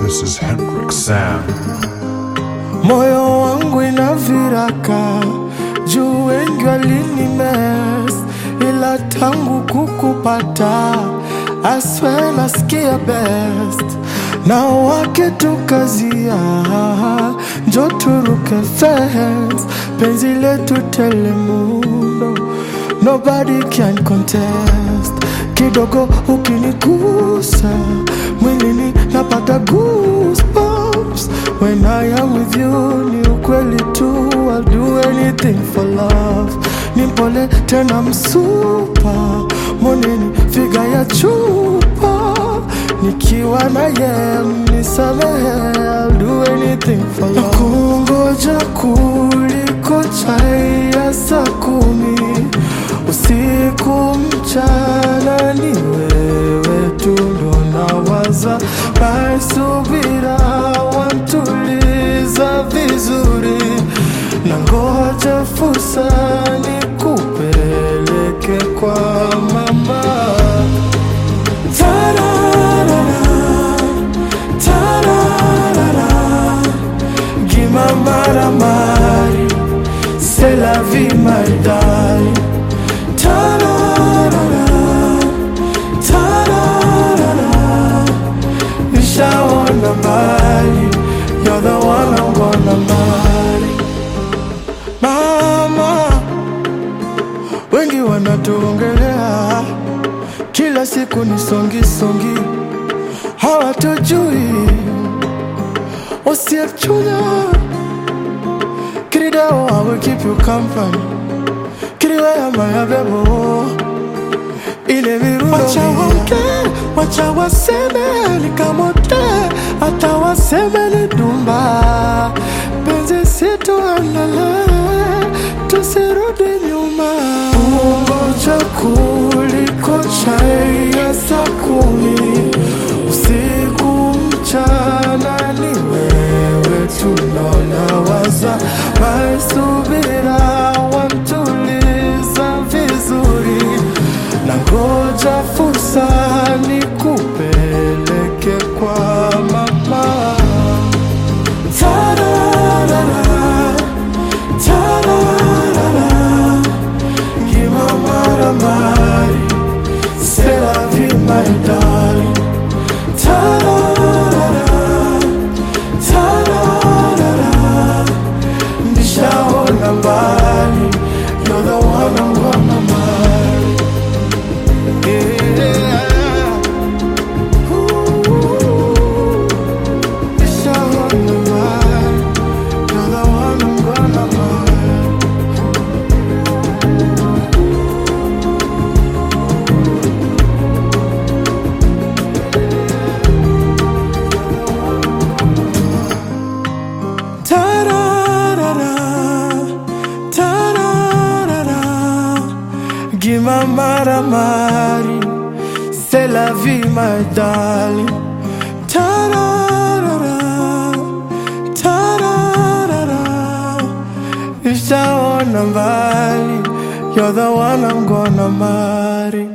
This is Hendrik Sam. Moyo wangu ina viraka, juu wengi walinimes, ila tangu kukupata I swear nasikia best. Na wakitukazia njoo turuke fence, penzi letu telemundo, nobody can contest. Kidogo ukinigusa mwilini napata goosebumps. When I am with you ni ukweli tu, I'll do anything for love. Nimpole tena msupa, moneni figa ya chupa. Nikiwa na ye mnisamehe, I'll do anything for love. Nakungoja kuliko chai ya saa 10 usiku mchana, ni wewe tu ndo nawaza. Subira wantuliza vizuri, nangoja fursa nikupeleke kwa mama. Tararara, tararara, Gimamara mari, c'est la vie my darling. Tararara, tararara, nishaona mbali, you're the one I'm gonna marry. Mama, wengi wanatuongelea kila siku ni songi songi, hawatujui usiachuna. Kiridao, I will keep you company. Kiriwe ama ya bebo ile virundo. Wacha wonke, wacha waseme nikamote, hata waseme ni dumba. Penzi situ andale, tusirudi nyuma. Ungoja kuliko chai ya saa 10 usiku mchana, ni wewe tu nawaza. Subira wantuliza vizuri, nangoja fursa nikupeleke kwa mama. Tararara, tararara, Gimamara mari, c'est la vie my darling. Tararara, tararara, nishaona mbali, you're the one I'm gonna marry. Yeah. Ooh, nishaona mbali, you're the one I'm gonna marry. Tararara, tararara, Gimamara mari, c'est la vie my darling. Tararara, tararara, nishaona mbali, you're the one I'm gonna marry.